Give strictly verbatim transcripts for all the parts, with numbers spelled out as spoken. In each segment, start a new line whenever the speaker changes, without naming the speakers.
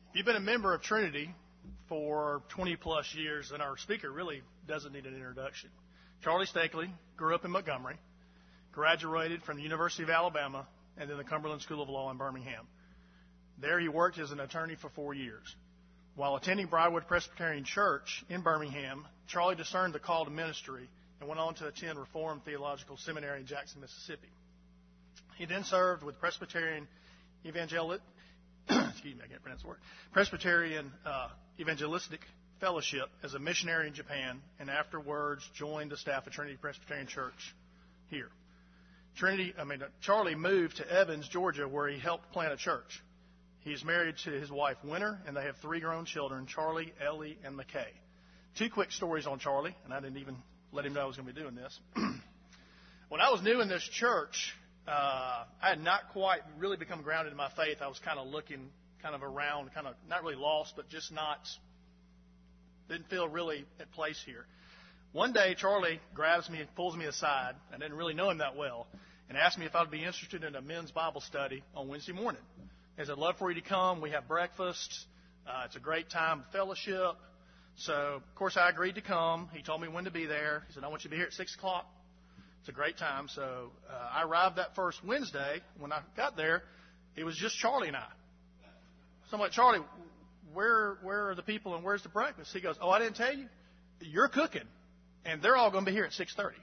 If you've been a member of Trinity for twenty plus years, then our speaker really doesn't need an introduction. Charlie Stakely grew up in Montgomery, graduated from the University of Alabama, and then the Cumberland School of Law in Birmingham. There he worked as an attorney for four years. While attending Briarwood Presbyterian Church in Birmingham, Charlie discerned the call to ministry and went on to attend Reformed Theological Seminary in Jackson, Mississippi. He then served with Presbyterian Evangelical excuse me, I can't pronounce the word, Presbyterian uh, Evangelistic Fellowship as a missionary in Japan, and afterwards joined the staff of Trinity Presbyterian Church here. Trinity, I mean, Charlie moved to Evans, Georgia, where he helped plant a church. He's married to his wife, Winter, and they have three grown children, Charlie, Ellie, and McKay. Two quick stories on Charlie, and I didn't even let him know I was going to be doing this. When I was new in this church, Uh, I had not quite really become grounded in my faith. I was kind of looking kind of around, kind of not really lost, but just not, didn't feel really at place here. One day, Charlie grabs me and pulls me aside. I didn't really know him that well, and asked me if I would be interested in a men's Bible study on Wednesday morning. He said, I'd love for you to come. We have breakfast. Uh, it's a great time of fellowship. So, of course, I agreed to come. He told me when to be there. He said, I want you to be here at six o'clock. It's a great time. So uh, I arrived that first Wednesday. When I got there, it was just Charlie and I. So I'm like, Charlie, where where are the people and where's the breakfast? He goes, oh, I didn't tell you? You're cooking, and they're all going to be here at six thirty.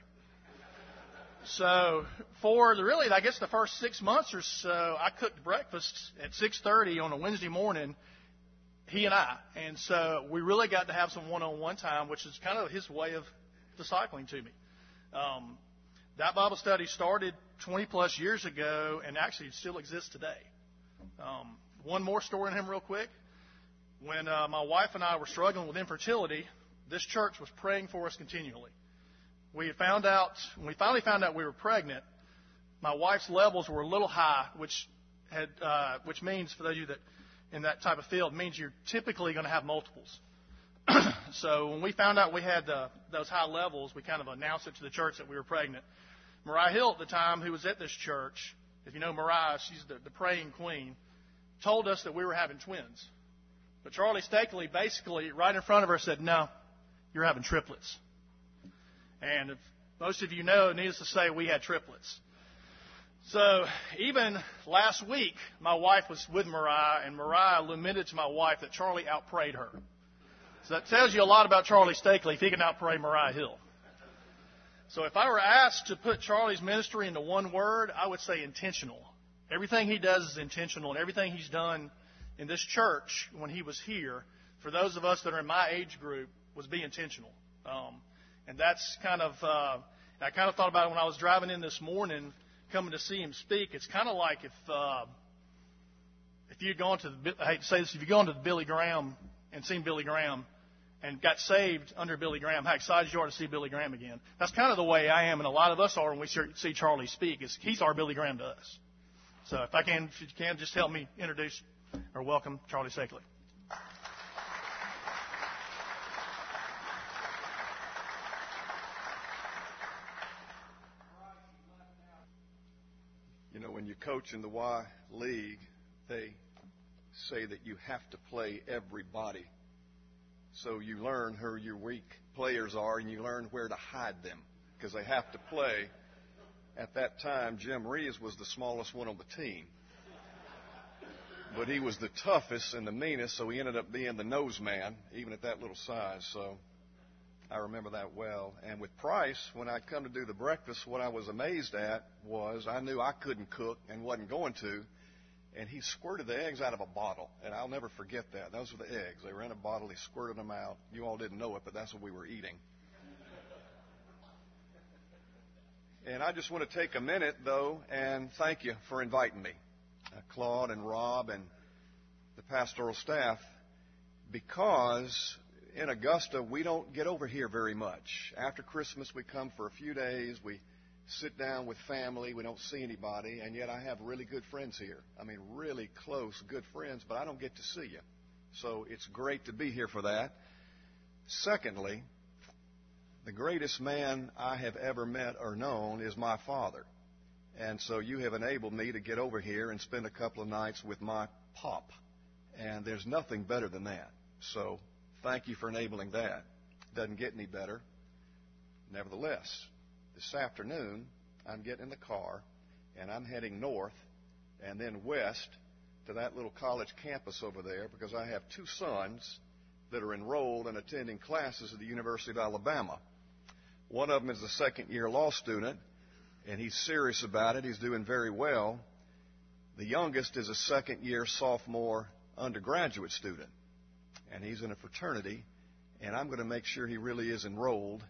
So for the really, I guess the first six months or so, I cooked breakfast at six thirty on a Wednesday morning, he and I. And so we really got to have some one-on-one time, which is kind of his way of discipling to me. Um, That Bible study started twenty plus years ago and actually still exists today. Um, one more story on him real quick. When uh, my wife and I were struggling with infertility, this church was praying for us continually. We found out, when we finally found out we were pregnant, my wife's levels were a little high, which had, uh, which means, for those of you that in that type of field, means you're typically going to have multiples. So when we found out we had uh, those high levels, we kind of announced it to the church that we were pregnant. Mariah Hill at the time, who was at this church, if you know Mariah, she's the, the praying queen, told us that we were having twins. But Charlie Stakely basically, right in front of her, said, no, you're having triplets. And if most of you know, needless to say, we had triplets. So even last week, my wife was with Mariah, and Mariah lamented to my wife that Charlie outprayed her. So that tells you a lot about Charlie Stakely, if he can outpray Mariah Hill. So if I were asked to put Charlie's ministry into one word, I would say intentional. Everything he does is intentional, and everything he's done in this church when he was here, for those of us that are in my age group, was be intentional. Um, and that's kind of, uh, I kind of thought about it when I was driving in this morning, coming to see him speak. It's kind of like if uh, if you'd gone to, the, I hate to say this, if you'd gone to the Billy Graham and seen Billy Graham, and got saved under Billy Graham, how excited you are to see Billy Graham again. That's kind of the way I am, and a lot of us are when we see Charlie speak. Is he's our Billy Graham to us. So if I can, if you can, just help me introduce or welcome Charlie Stakely.
You know, when you coach in the Y League, they say that you have to play everybody. So you learn who your weak players are, and you learn where to hide them, because they have to play. At that time, Jim Reeves was the smallest one on the team. But he was the toughest and the meanest, so he ended up being the nose man, even at that little size. So I remember that well. And with Price, when I'd come to do the breakfast, what I was amazed at was I knew I couldn't cook and wasn't going to. And he squirted the eggs out of a bottle, and I'll never forget that. Those were the eggs. They were in a bottle. He squirted them out. You all didn't know it, but that's what we were eating. And I just want to take a minute, though, and thank you for inviting me, uh, Claude and Rob and the pastoral staff, because in Augusta, we don't get over here very much. After Christmas, we come for a few days. We sit down with family. We don't see anybody, and yet I have really good friends here. I mean, really close, good friends, but I don't get to see you. So it's great to be here for that. Secondly, the greatest man I have ever met or known is my father. And so you have enabled me to get over here and spend a couple of nights with my pop. And And there's nothing better than that. So thank you for enabling that. Doesn't get any better. Nevertheless, this afternoon, I'm getting in the car, and I'm heading north and then west to that little college campus over there because I have two sons that are enrolled and attending classes at the University of Alabama. One of them is a second-year law student, and he's serious about it. He's doing very well. The youngest is a second-year sophomore undergraduate student, and he's in a fraternity, and I'm going to make sure he really is enrolled.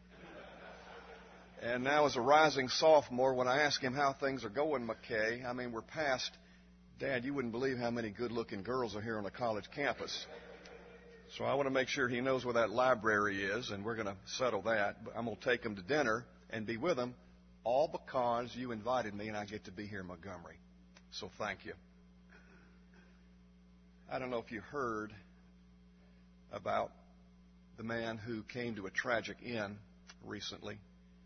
And now as a rising sophomore, when I ask him how things are going, McKay, I mean, we're past, Dad, you wouldn't believe how many good-looking girls are here on a college campus. So I want to make sure he knows where that library is, and we're going to settle that. I'm going to take him to dinner and be with him, all because you invited me and I get to be here in Montgomery. So thank you. I don't know if you heard about the man who came to a tragic end recently.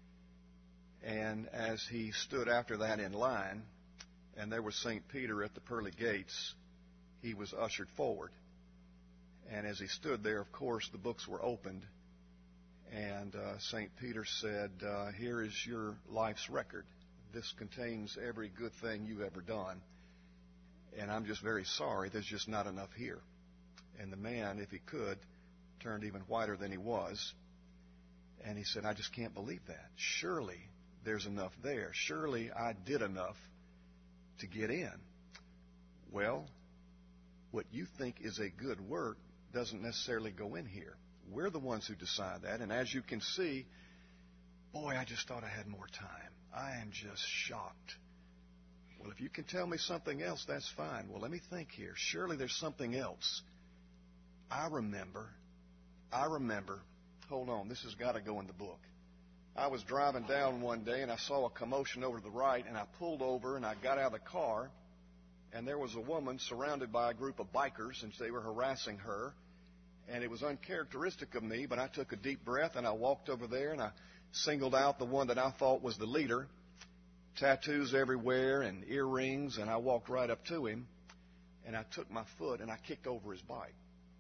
And as he stood after that in line, and there was Saint Peter at the pearly gates, he was ushered forward. And as he stood there, of course, the books were opened. And uh, Saint Peter said, uh, here is your life's record. This contains every good thing you've ever done. And I'm just very sorry, there's just not enough here. And the man, if he could, turned even whiter than he was. And he said, I just can't believe that. Surely there's enough there. Surely I did enough to get in. Well, what you think is a good work doesn't necessarily go in here. We're the ones who decide that. And as you can see, boy, I just thought I had more time. I am just shocked. Well, if you can tell me something else, that's fine. Well, let me think here. Surely there's something else. I remember, I remember, hold on, this has got to go in the book. I was driving down one day and I saw a commotion over to the right, and I pulled over and I got out of the car, and there was a woman surrounded by a group of bikers, and they were harassing her. And it was uncharacteristic of me, but I took a deep breath and I walked over there and I singled out the one that I thought was the leader. Tattoos everywhere and earrings, and I walked right up to him and I took my foot and I kicked over his bike.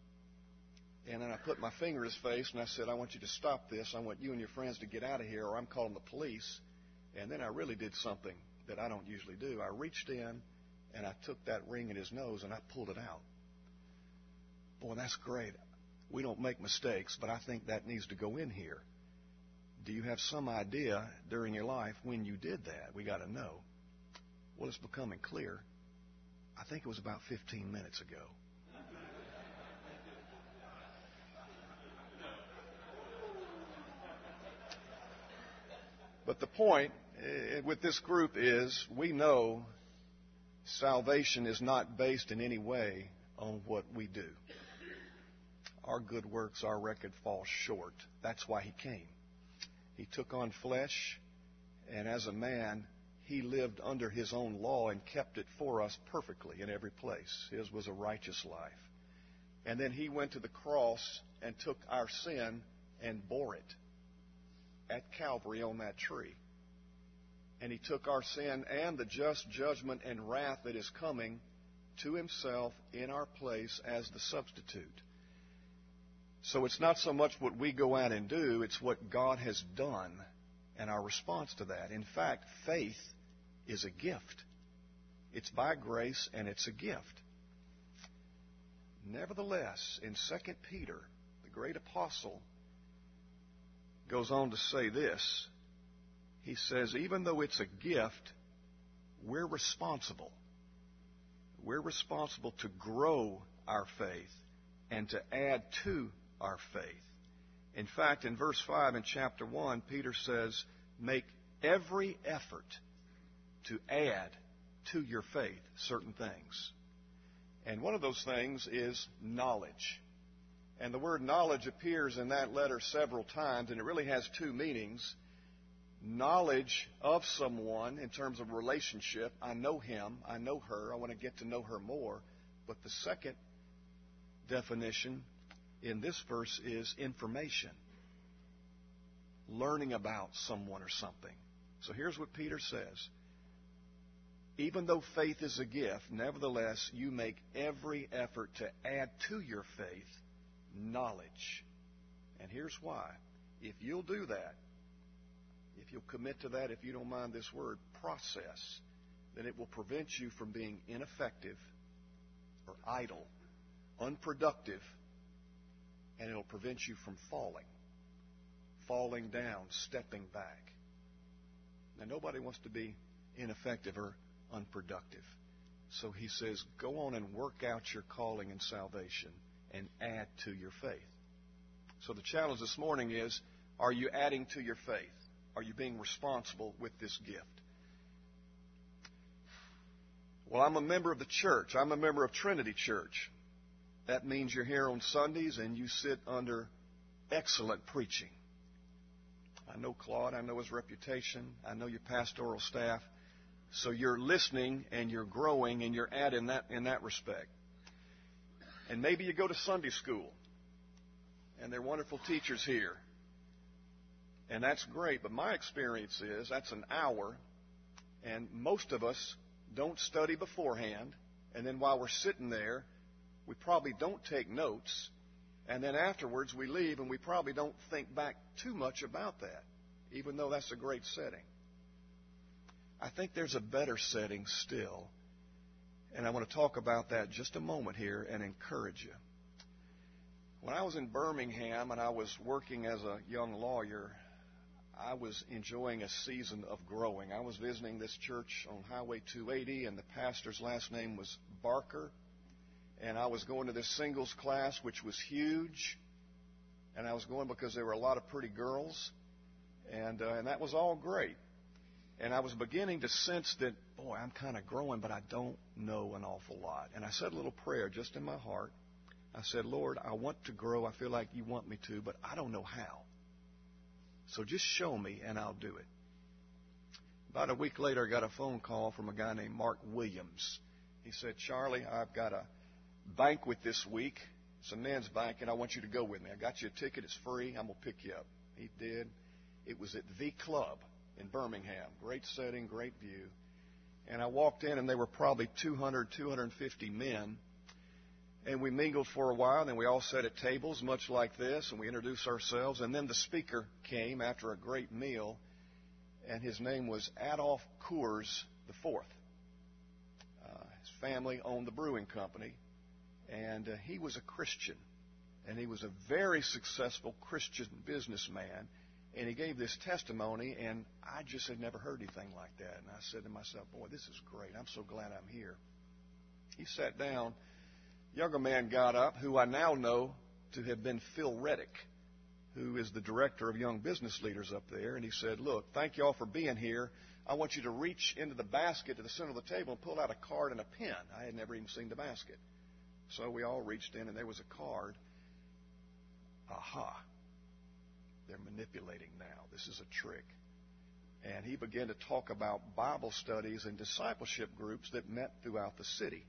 And then I put my finger in his face and I said, I want you to stop this. I want you and your friends to get out of here or I'm calling the police. And then I really did something that I don't usually do. I reached in and I took that ring in his nose and I pulled it out. Boy, that's great. We don't make mistakes, but I think that needs to go in here. Do you have some idea during your life when you did that? We got to know. Well, it's becoming clear. I think it was about fifteen minutes ago. But the point with this group is we know salvation is not based in any way on what we do. Our good works, our record falls short. That's why he came. He took on flesh, and as a man, he lived under his own law and kept it for us perfectly in every place. His was a righteous life. And then he went to the cross and took our sin and bore it at Calvary on that tree. And he took our sin and the just judgment and wrath that is coming to himself in our place as the substitute. So it's not so much what we go out and do, it's what God has done and our response to that. In fact, faith is a gift. It's by grace and it's a gift. Nevertheless, in Second Peter, the great apostle goes on to say this. He says, even though it's a gift, we're responsible. We're responsible to grow our faith and to add to our faith. In fact, in verse five in chapter one, Peter says, make every effort to add to your faith certain things. And one of those things is knowledge. And the word knowledge appears in that letter several times, and it really has two meanings. Knowledge of someone in terms of relationship. I know him, I know her, I want to get to know her more. But the second definition in this verse is information. Learning about someone or something. So here's what Peter says. Even though faith is a gift, nevertheless, you make every effort to add to your faith knowledge. And here's why. If you'll do that, if you'll commit to that, if you don't mind this word, process, then it will prevent you from being ineffective or idle, unproductive, and it'll prevent you from falling, falling down, stepping back. Now, nobody wants to be ineffective or unproductive. So he says, go on and work out your calling and salvation and add to your faith. So the challenge this morning is, are you adding to your faith? Are you being responsible with this gift? Well, I'm a member of the church. I'm a member of Trinity Church. That means you're here on Sundays and you sit under excellent preaching. I know Claude. I know his reputation. I know your pastoral staff. So you're listening and you're growing and you're adding that in that respect. And maybe you go to Sunday school and there are wonderful teachers here. And that's great. But my experience is that's an hour, and most of us don't study beforehand. And then while we're sitting there, we probably don't take notes. And then afterwards we leave and we probably don't think back too much about that, even though that's a great setting. I think there's a better setting still. And I want to talk about that just a moment here and encourage you. When I was in Birmingham and I was working as a young lawyer, I was enjoying a season of growing. I was visiting this church on Highway two eighty, and the pastor's last name was Barker. And I was going to this singles class, which was huge. And I was going because there were a lot of pretty girls. And, uh, and that was all great. And I was beginning to sense that, boy, I'm kind of growing, but I don't know an awful lot. And I said a little prayer just in my heart. I said, Lord, I want to grow. I feel like you want me to, but I don't know how. So just show me, and I'll do it. About a week later, I got a phone call from a guy named Mark Williams. He said, Charlie, I've got a banquet this week. It's a men's banquet. I want you to go with me. I got you a ticket. It's free. I'm going to pick you up. He did. It was at The Club in Birmingham. Great setting, great view. And I walked in, and there were probably two hundred, two hundred fifty men. And we mingled for a while, and then we all sat at tables much like this, and we introduced ourselves. And then the speaker came after a great meal, and his name was Adolf Coors the Fourth. Uh, his family owned the brewing company, and uh, he was a Christian. And he was a very successful Christian businessman. And he gave this testimony, and I just had never heard anything like that. And I said to myself, boy, this is great. I'm so glad I'm here. He sat down. Younger man got up, who I now know to have been Phil Reddick, who is the director of young business leaders up there. And he said, look, thank you all for being here. I want you to reach into the basket at the center of the table and pull out a card and a pen. I had never even seen the basket. So we all reached in, and there was a card. Aha. They're manipulating now. This is a trick. And he began to talk about Bible studies and discipleship groups that met throughout the city.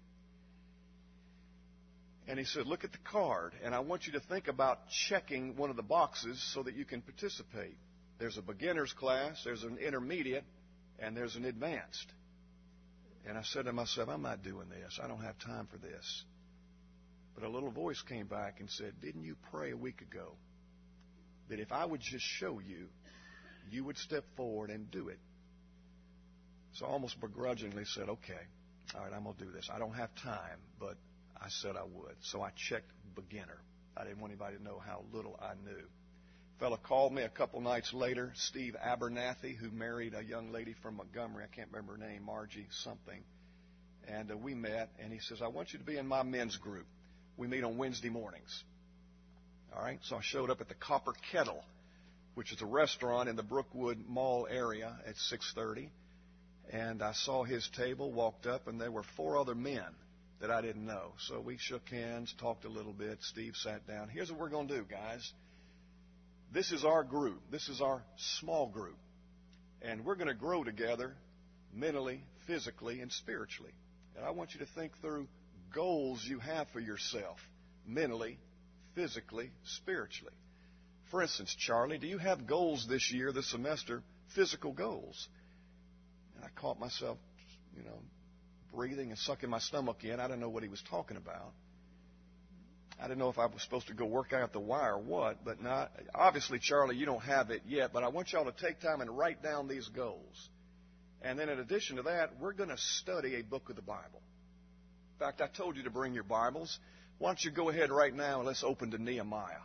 And he said, look at the card, and I want you to think about checking one of the boxes so that you can participate. There's a beginner's class, there's an intermediate, and there's an advanced. And I said to myself, I'm not doing this. I don't have time for this. But a little voice came back and said, didn't you pray a week ago that if I would just show you, you would step forward and do it? So I almost begrudgingly said, okay, all right, I'm going to do this. I don't have time, but I said I would. So I checked beginner. I didn't want anybody to know how little I knew. A fellow called me a couple nights later, Steve Abernathy, who married a young lady from Montgomery. I can't remember her name, Margie something. And uh, we met, and he says, I want you to be in my men's group. We meet on Wednesday mornings. All right, so I showed up at the Copper Kettle, which is a restaurant in the Brookwood Mall area at six thirty. And I saw his table, walked up, and there were four other men that I didn't know. So we shook hands, talked a little bit. Steve sat down. Here's what we're going to do, guys. This is our group. This is our small group. And we're going to grow together mentally, physically, and spiritually. And I want you to think through goals you have for yourself mentally, physically, spiritually. For instance, Charlie, do you have goals this year, this semester, physical goals? And I caught myself, you know, breathing and sucking my stomach in. I didn't know what he was talking about. I didn't know if I was supposed to go work out the why or what, but not. Obviously, Charlie, you don't have it yet, but I want y'all to take time and write down these goals. And then in addition to that, we're going to study a book of the Bible. In fact, I told you to bring your Bibles. Why don't you go ahead right now and let's open to Nehemiah.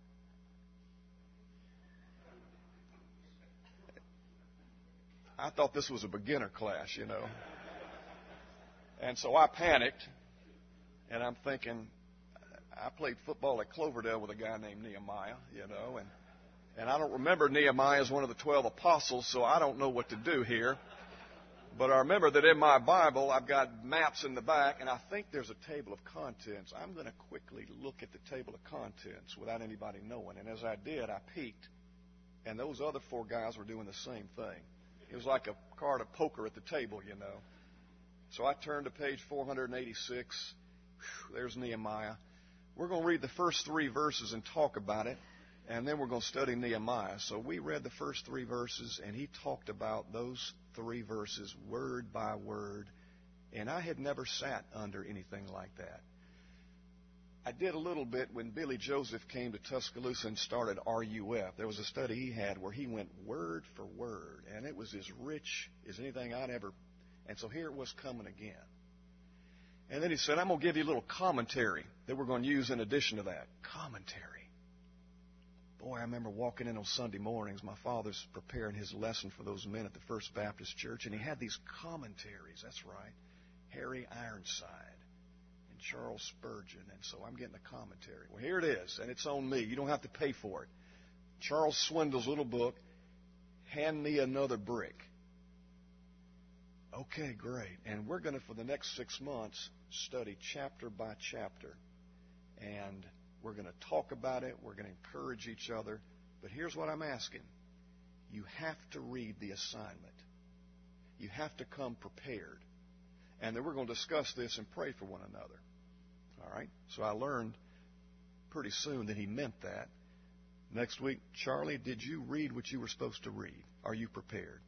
I thought this was a beginner class, you know. And so I panicked, and I'm thinking, I played football at Cloverdale with a guy named Nehemiah, you know, and, and I don't remember Nehemiah as one of the twelve apostles, so I don't know what to do here. But I remember that in my Bible, I've got maps in the back, and I think there's a table of contents. I'm going to quickly look at the table of contents without anybody knowing. And as I did, I peeked, and those other four guys were doing the same thing. It was like a card of poker at the table, you know. So I turned to page four eighty-six. Whew, there's Nehemiah. We're going to read the first three verses and talk about it, and then we're going to study Nehemiah. So we read the first three verses, and he talked about those three verses word by word, and I had never sat under anything like that. I did a little bit when Billy Joseph came to Tuscaloosa and started R U F. There was a study he had where he went word for word, and it was as rich as anything I'd ever. And so here it was coming again. And then he said, I'm going to give you a little commentary that we're going to use in addition to that. Commentary. Boy, I remember walking in on Sunday mornings. My father's preparing his lesson for those men at the First Baptist Church, and he had these commentaries. That's right. Harry Ironside and Charles Spurgeon. And so I'm getting the commentary. Well, here it is, and it's on me. You don't have to pay for it. Charles Swindoll's little book, Hand Me Another Brick. Okay, great. And we're going to, for the next six months, study chapter by chapter. And we're going to talk about it. We're going to encourage each other. But here's what I'm asking. You have to read the assignment. You have to come prepared. And then we're going to discuss this and pray for one another. All right? So I learned pretty soon that he meant that. Next week, Charlie, did you read what you were supposed to read? Are you prepared?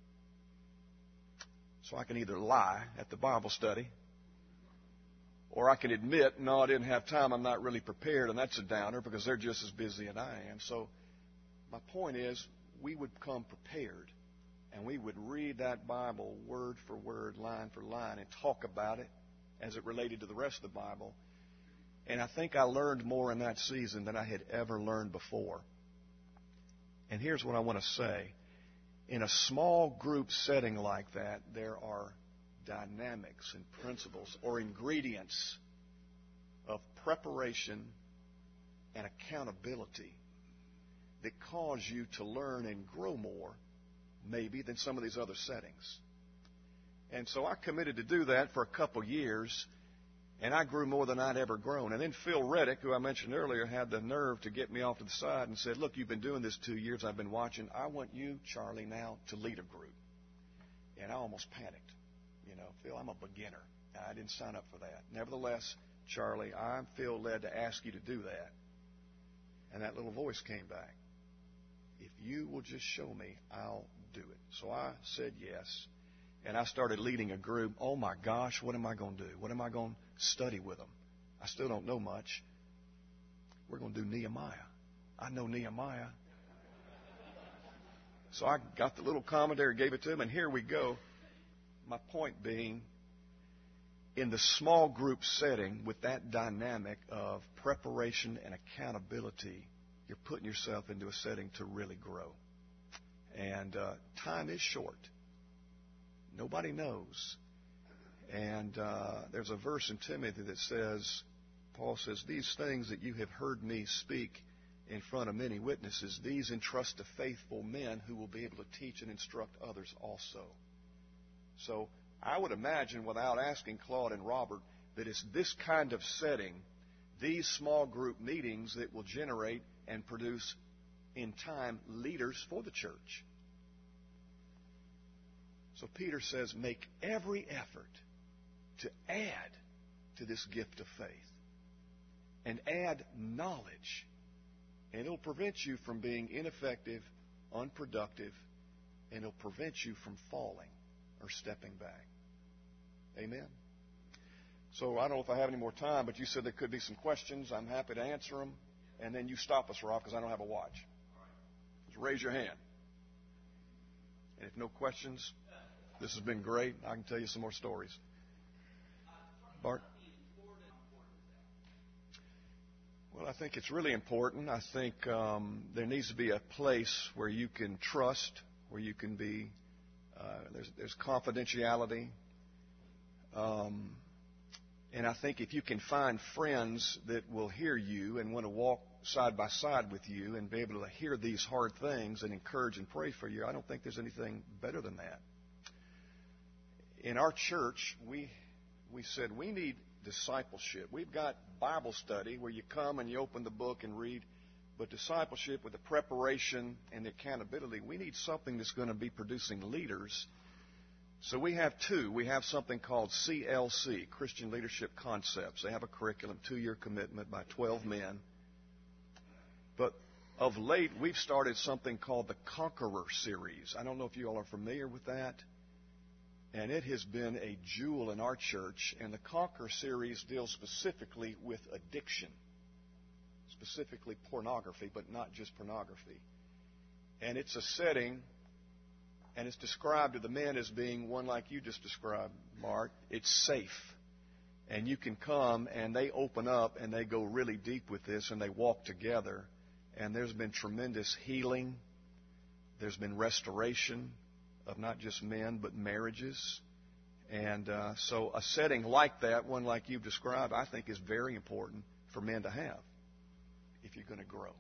So I can either lie at the Bible study, or I can admit, no, I didn't have time, I'm not really prepared, and that's a downer because they're just as busy as I am. So my point is, we would come prepared, and we would read that Bible word for word, line for line, and talk about it as it related to the rest of the Bible. And I think I learned more in that season than I had ever learned before. And here's what I want to say. In a small group setting like that, there are dynamics and principles or ingredients of preparation and accountability that cause you to learn and grow more, maybe, than some of these other settings. And so I committed to do that for a couple years, and I grew more than I'd ever grown. And then Phil Reddick, who I mentioned earlier, had the nerve to get me off to the side and said, look, you've been doing this two years. I've been watching. I want you, Charlie, now to lead a group. And I almost panicked. You know, Phil, I'm a beginner. I didn't sign up for that. Nevertheless, Charlie, I feel led to ask you to do that. And that little voice came back. If you will just show me, I'll do it. So I said yes. And I started leading a group. Oh, my gosh, what am I going to do? What am I going to study with them? I still don't know much. We're going to do Nehemiah. I know Nehemiah. So I got the little commentary, gave it to him, and here we go. My point being, in the small group setting with that dynamic of preparation and accountability, you're putting yourself into a setting to really grow. And uh, time is short. Nobody knows. And uh, there's a verse in Timothy that says, Paul says, these things that you have heard me speak in front of many witnesses, these entrust to faithful men who will be able to teach and instruct others also. So I would imagine, without asking Claude and Robert, that it's this kind of setting, these small group meetings, that will generate and produce, in time, leaders for the church. So Peter says, make every effort to add to this gift of faith. And add knowledge. And it'll prevent you from being ineffective, unproductive, and it'll prevent you from falling or stepping back. Amen? So I don't know if I have any more time, but you said there could be some questions. I'm happy to answer them. And then you stop us, Rob, because I don't have a watch. Just raise your hand. And if no questions, this has been great. I can tell you some more stories. Bart? Well, I think it's really important. I think um, there needs to be a place where you can trust, where you can be, uh, there's, there's confidentiality. Um, and I think if you can find friends that will hear you and want to walk side by side with you and be able to hear these hard things and encourage and pray for you, I don't think there's anything better than that. In our church, we we said we need discipleship. We've got Bible study where you come and you open the book and read, but discipleship with the preparation and the accountability, we need something that's going to be producing leaders. So we have two. We have something called C L C, Christian Leadership Concepts. They have a curriculum, two-year commitment by twelve men. But of late, we've started something called the Conqueror Series. I don't know if you all are familiar with that. And it has been a jewel in our church. And the Conquer series deals specifically with addiction, specifically pornography, but not just pornography. And it's a setting, and it's described to the men as being one like you just described, Mark. It's safe. And you can come, and they open up, and they go really deep with this, and they walk together. And there's been tremendous healing. There's been restoration of not just men, but marriages. And uh, so a setting like that, one like you've described, I think is very important for men to have if you're going to grow.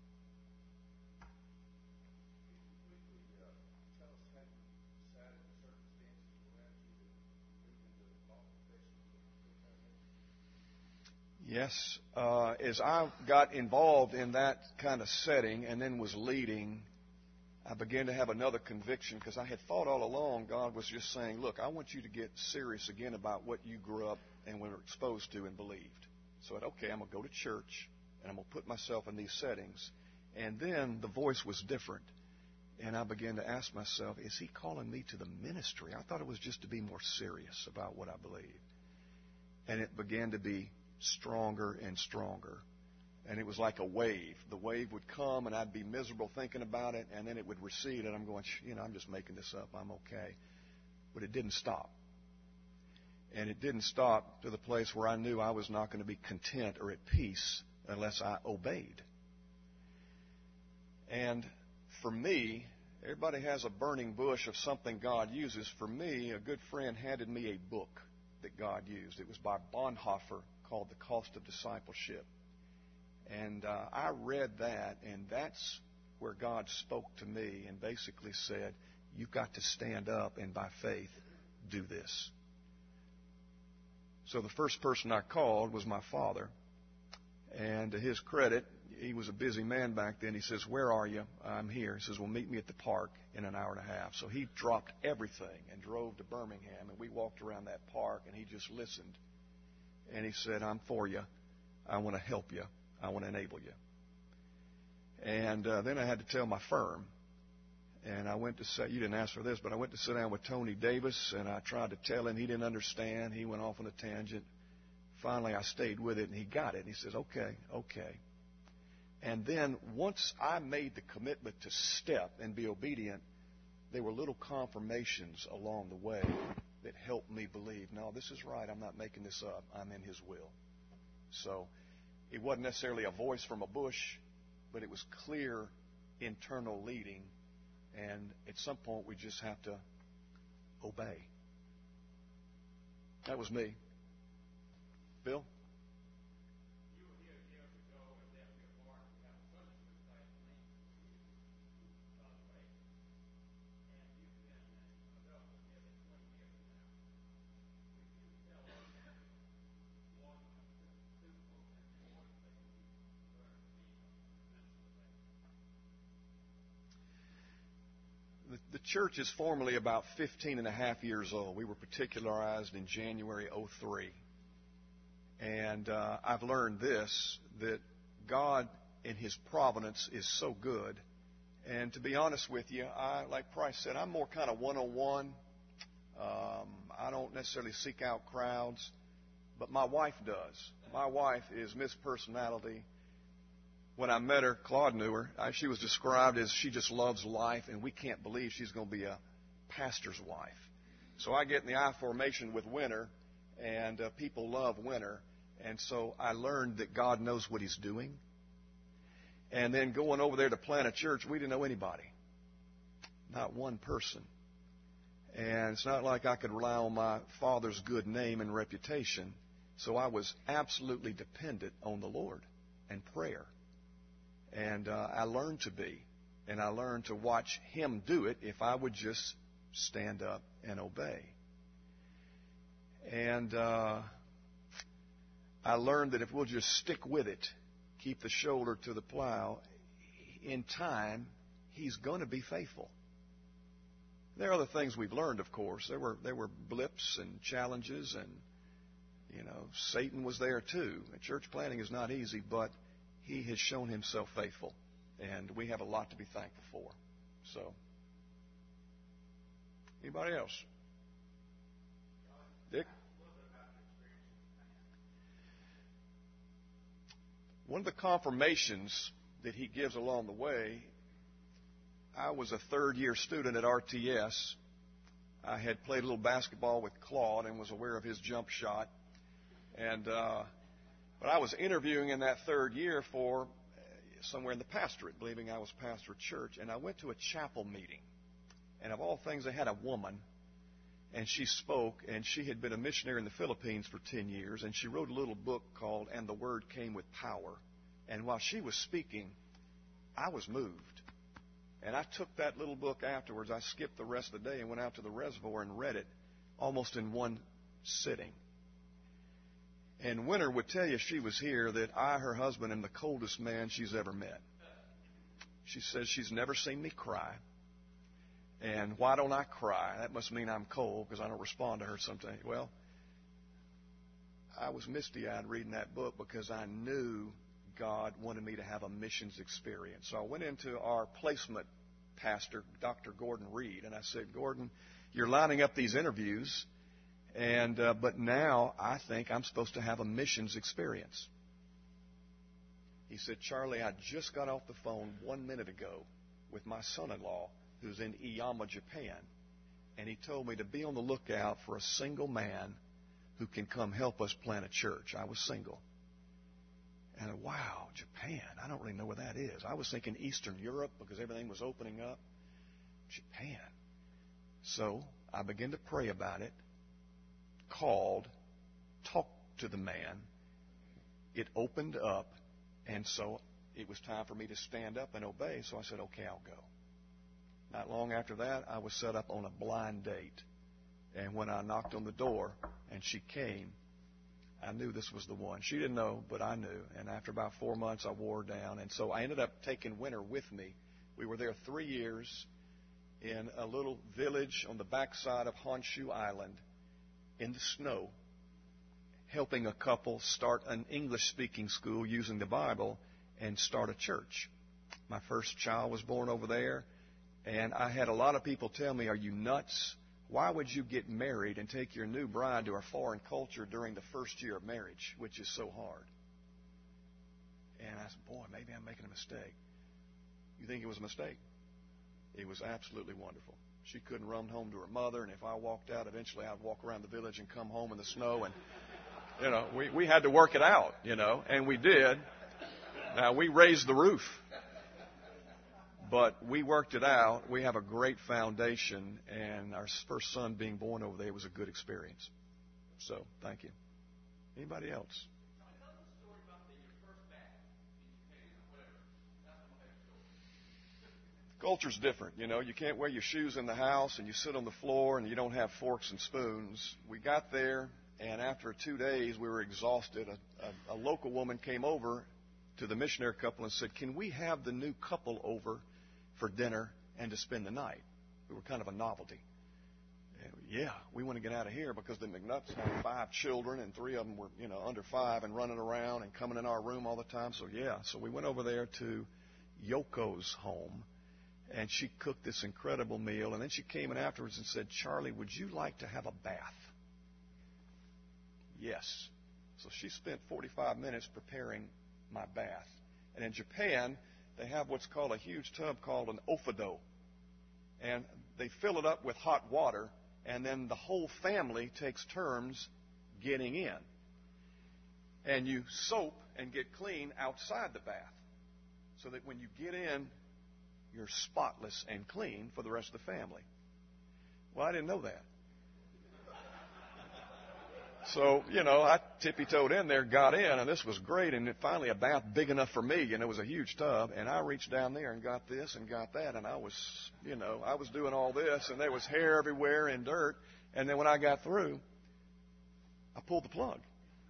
Yes. Uh, as I got involved in that kind of setting and then was leading, I began to have another conviction because I had thought all along God was just saying, look, I want you to get serious again about what you grew up and were exposed to and believed. So I said, okay, I'm going to go to church and I'm going to put myself in these settings. And then the voice was different. And I began to ask myself, is he calling me to the ministry? I thought it was just to be more serious about what I believed. And it began to be stronger and stronger. And it was like a wave. The wave would come, and I'd be miserable thinking about it, and then it would recede, and I'm going, you know, I'm just making this up. I'm okay. But it didn't stop. And it didn't stop to the place where I knew I was not going to be content or at peace unless I obeyed. And for me, everybody has a burning bush of something God uses. For me, a good friend handed me a book that God used. It was by Bonhoeffer called The Cost of Discipleship. And uh, I read that, and that's where God spoke to me and basically said, you've got to stand up and by faith do this. So the first person I called was my father. And to his credit, he was a busy man back then. He says, where are you? I'm here. He says, well, meet me at the park in an hour and a half. So he dropped everything and drove to Birmingham, and we walked around that park, and he just listened. And he said, I'm for you. I want to help you. I want to enable you. And uh, then I had to tell my firm. And I went to say, you didn't ask for this, but I went to sit down with Tony Davis, and I tried to tell him. He didn't understand. He went off on a tangent. Finally, I stayed with it, and he got it. And he says, okay, okay. And then once I made the commitment to step and be obedient, there were little confirmations along the way that helped me believe, no, this is right. I'm not making this up. I'm in his will. So it wasn't necessarily a voice from a bush, but it was clear internal leading. And at some point, we just have to obey. That was me. Bill? The church is formally about fifteen and a half years old. We were particularized in January oh three. And uh, I've learned this, that God in His providence is so good. And to be honest with you, I, like Price said, I'm more kind of one-on-one. Um, I don't necessarily seek out crowds. but my wife does. My wife is Miss Personality. When I met her, Claude knew her. I, she was described as she just loves life, and we can't believe she's going to be a pastor's wife. So I get in the I formation with Winter, and uh, people love Winter. And so I learned that God knows what He's doing. And then going over there to plant a church, we didn't know anybody. Not one person. And it's not like I could rely on my father's good name and reputation. So I was absolutely dependent on the Lord and prayer. And uh, I learned to be. And I learned to watch Him do it if I would just stand up and obey. And uh, I learned that if we'll just stick with it, keep the shoulder to the plow, in time, He's going to be faithful. There are other things we've learned, of course. There were there were blips and challenges, and, you know, Satan was there too. Church planting is not easy, but He has shown Himself faithful, and we have a lot to be thankful for. So, anybody else? Dick? One of the confirmations that he gives along the way, I was a third-year student at R T S. I had played a little basketball with Claude and was aware of his jump shot. And uh, but I was interviewing in that third year for somewhere in the pastorate, believing I was pastor of church. And I went to a chapel meeting. And of all things, they had a woman. And she spoke, and she had been a missionary in the Philippines for ten years, and she wrote a little book called And the Word Came with Power. And while she was speaking, I was moved. And I took that little book afterwards. I skipped the rest of the day and went out to the reservoir and read it almost in one sitting. And Winter would tell you if she was here that I, her husband, am the coldest man she's ever met. She says she's never seen me cry. And why don't I cry? That must mean I'm cold because I don't respond to her sometimes. Well, I was misty-eyed reading that book because I knew God wanted me to have a missions experience. So I went into our placement pastor, Doctor Gordon Reed, and I said, Gordon, you're lining up these interviews, and uh, but now I think I'm supposed to have a missions experience. He said, Charlie, I just got off the phone one minute ago with my son-in-law, who's in Iyama, Japan, and he told me to be on the lookout for a single man who can come help us plant a church. I was single. And wow, Japan, I don't really know where that is. I was thinking Eastern Europe because everything was opening up. Japan. So I began to pray about it, called, talked to the man. It opened up, and so it was time for me to stand up and obey. So I said, okay, I'll go. Not long after that, I was set up on a blind date. And when I knocked on the door and she came, I knew this was the one. She didn't know, but I knew. And after about four months, I wore her down. And so I ended up taking Winter with me. We were there three years in a little village on the backside of Honshu Island in the snow, helping a couple start an English-speaking school using the Bible and start a church. My first child was born over there. And I had a lot of people tell me, are you nuts? Why would you get married and take your new bride to a foreign culture during the first year of marriage, which is so hard? And I said, boy, maybe I'm making a mistake. You think it was a mistake? It was absolutely wonderful. She couldn't run home to her mother, and if I walked out, eventually I'd walk around the village and come home in the snow. And, you know, we, we had to work it out, you know, and we did. Now, we raised the roof. But we worked it out. We have a great foundation, and our first son being born over there was a good experience. So, thank you. Anybody else? Culture's different. You know, you can't wear your shoes in the house, and you sit on the floor, and you don't have forks and spoons. We got there, and after two days, we were exhausted. A, a, a local woman came over to the missionary couple and said, can we have the new couple over for dinner and to spend the night? We were kind of a novelty. And yeah, we want to get out of here because the McNutts had five children and three of them were, you know, under five and running around and coming in our room all the time. So yeah, so we went over there to Yoko's home, and she cooked this incredible meal. And then she came in afterwards and said, Charlie, would you like to have a bath? Yes. So she spent forty-five minutes preparing my bath. And in Japan, they have what's called a huge tub called an ofudo. And they fill it up with hot water, and then the whole family takes turns getting in. And you soap and get clean outside the bath, so that when you get in, you're spotless and clean for the rest of the family. Well, I didn't know that. So, you know, I tippy-toed in there, got in, and this was great, and it finally a bath big enough for me, and it was a huge tub, and I reached down there and got this and got that, and I was, you know, I was doing all this, and there was hair everywhere and dirt, and then when I got through, I pulled the plug.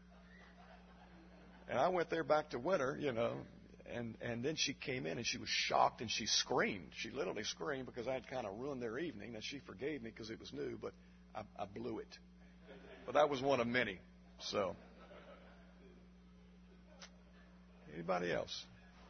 And I went there back to winter, you know, and, and then she came in and she was shocked and she screamed. She literally screamed because I had kind of ruined their evening, and she forgave me because it was new, but I, I blew it. But that was one of many. So, anybody else?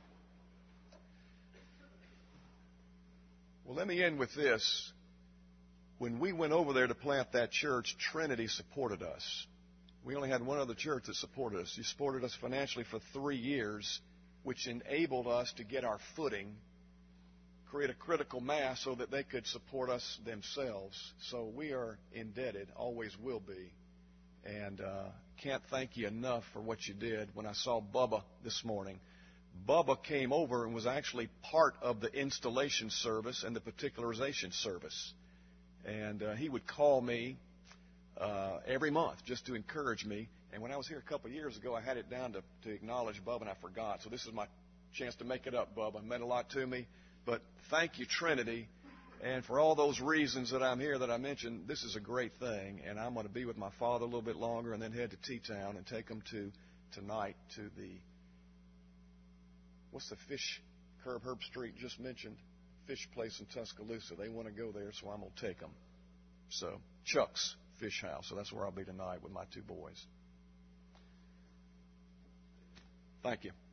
Well, let me end with this. When we went over there to plant that church, Trinity supported us. We only had one other church that supported us. He supported us financially for three years, which enabled us to get our footing, create a critical mass so that they could support us themselves. So we are indebted, always will be. And uh, can't thank you enough for what you did. When I saw Bubba this morning, Bubba came over and was actually part of the installation service and the particularization service. And uh, he would call me uh, every month just to encourage me. And when I was here a couple of years ago, I had it down to, to acknowledge Bubba, and I forgot. So this is my chance to make it up, Bubba. It meant a lot to me. But thank you, Trinity. And for all those reasons that I'm here that I mentioned, this is a great thing. And I'm going to be with my father a little bit longer and then head to T-Town and take him to tonight to the, what's the fish, Curb Herb Street just mentioned, fish place in Tuscaloosa. They want to go there, so I'm going to take them. So Chuck's Fish House. So that's where I'll be tonight with my two boys. Thank you.